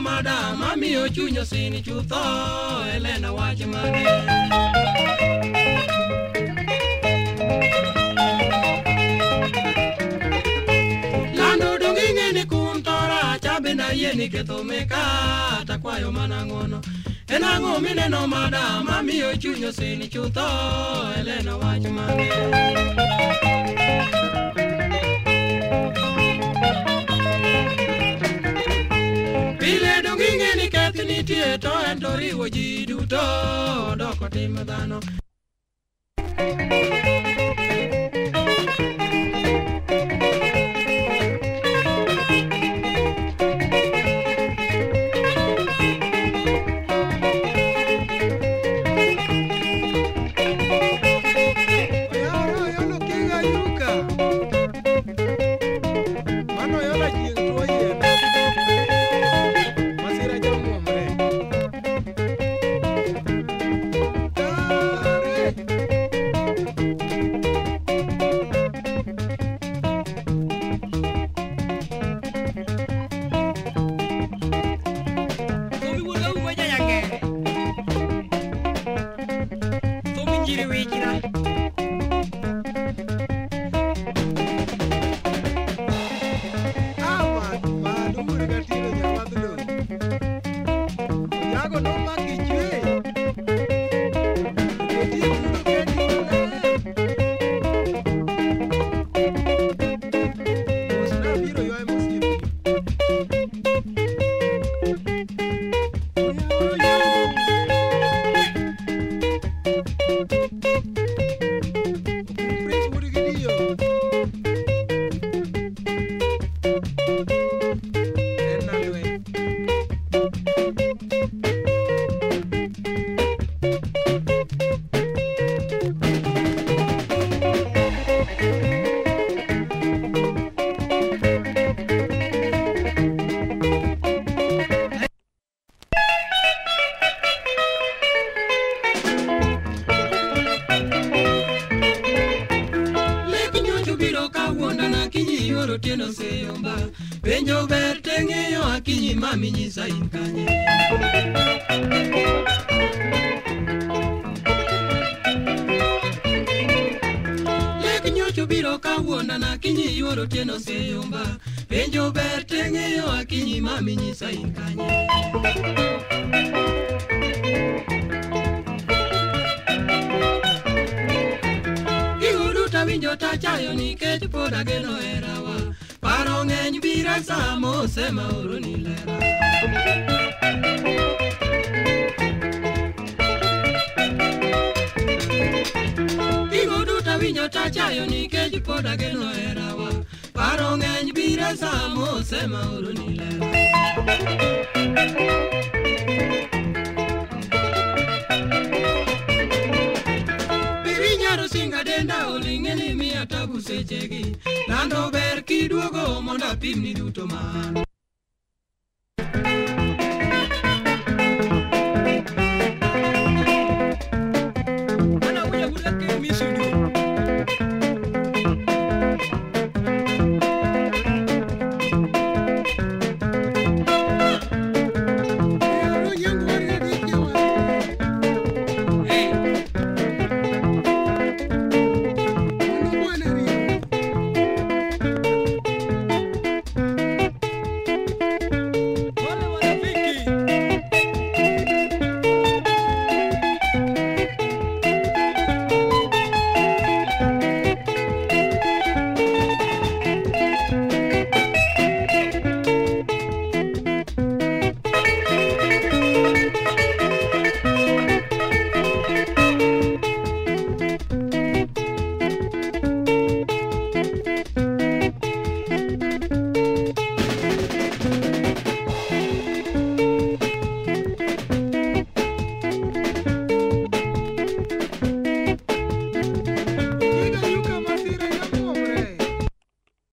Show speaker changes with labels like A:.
A: madam amiyo chunyo sini chutho Elena wach mane Lando donginge ni kuntora chabe na yeni ketho meka takwayo manangono Enango mineno madam amiyo chunyo sini chutho Elena wach mane Pile donginge ni kethi nitie to ento riwo ji duto doko tim dhano Tieno seyomba Benjo ber tengeyo akinyi mami nyisa inkanye Lek nyocho biro kawuona na kinyi yuoro tieno seyomba Benjo ber tengeyo akinyi mami nyisa inkanye Iuduta winjo tachayo nikech pod ageno erawa Paro ng'eny bira samo sema oro ni lera Igo duta winjo tachayo nikech pod ageno erawa Paro ng'eny bira samo sema oro ni lera Birinyaro singa denda oling'eni miya tabu sechegi Lando ber kiduogo monda pimni duto mano